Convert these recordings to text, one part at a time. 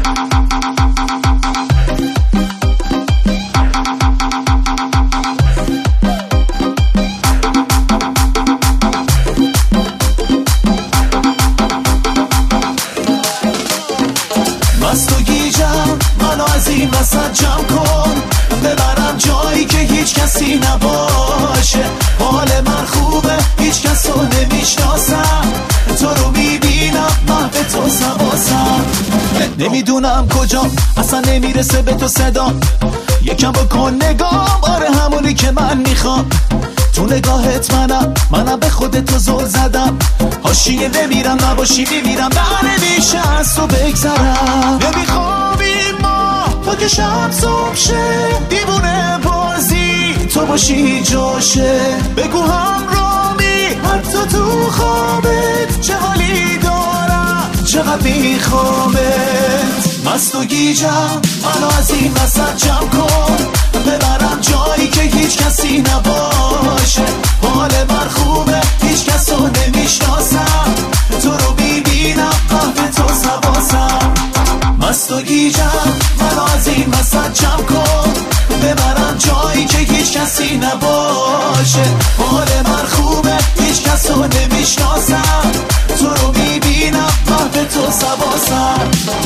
مست و گیجم، منو از این وسط جمع کن، ببرم جایی که هیچ کسی نباشه. حال من خوبه، هیچ کس رو نمیشناسم، تو رو میبینم محو تو سواسم. نمیدونم کجا، اصلا نمیرسه به تو صدا. یکم بکن نگام، آره همونی که من میخوام. تو نگاهت منم به خودت زل زدم. حاشیه نمیرم، نباشی میمیرم، در نمیشه از تو بگذرم. نمیخوابیم ما تا که شب صبح شه، دیوونه بازی تو باشی جاشه. بگو همرامی حتی تو خوابت، چه حالی دارم چقدر میخوامت. مست و گیجم، منو از این وسط جمع کن، ببرم جایی که هیچ کسی نباشه. حال من خوبه، هیچ کس رو نمیشناسم، تو رو میبینم محو تو سواسم. مست و گیجم، منو از این وسط جمع کن، ببرم جایی که هیچ کسی نباشه. حال من خوبه، هیچ کس رو نمیشناسم، تو رو میبینم محو تو سواسم.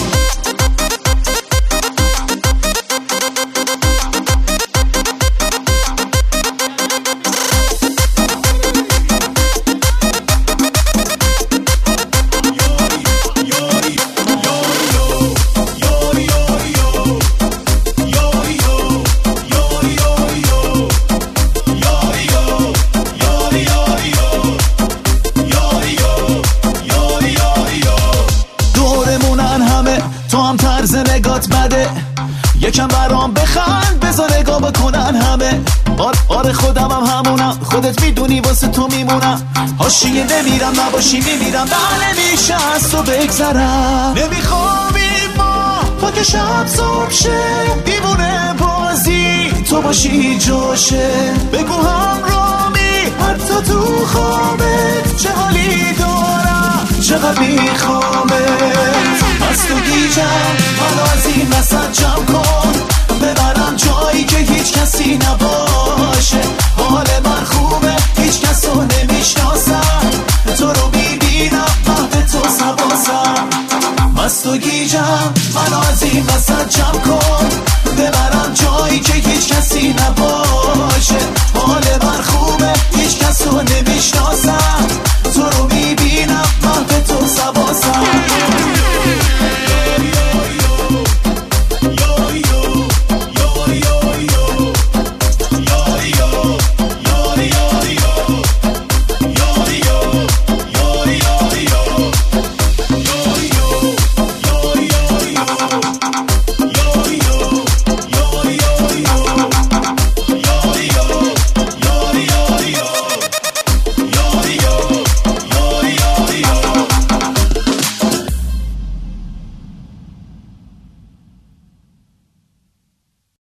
تو هم طرز نگات بده، یکم برام بخند، بذار نگاه بکنن همه. آره خودم هم همونم، خودت میدونی واسه تو میمونم. حاشیه نمیرم، نباشی میمیرم، در نمیشه از تو بگذرم. نمیخوابیم ما تا که شب صبح شه، دیوونه بازی تو باشی جاشه. بگو همرامی حتی تو خوابت، چه حالی دارم چقدر میخوامت. مست و گیجم، منو از این وسط جمع کن، ببرم جایی که هیچ کسی نباشه. حال من خوبه، هیچ کس رو نمیشناسم، تو رو میبینم محو تو سواسم. مست و گیجم، منو از این وسط جمع کن، ببرم جایی که هیچ کسی نباشه. حال من خوبه، هیچ کس رو نمیشناسم، تو رو میبینم محو تو سواسم.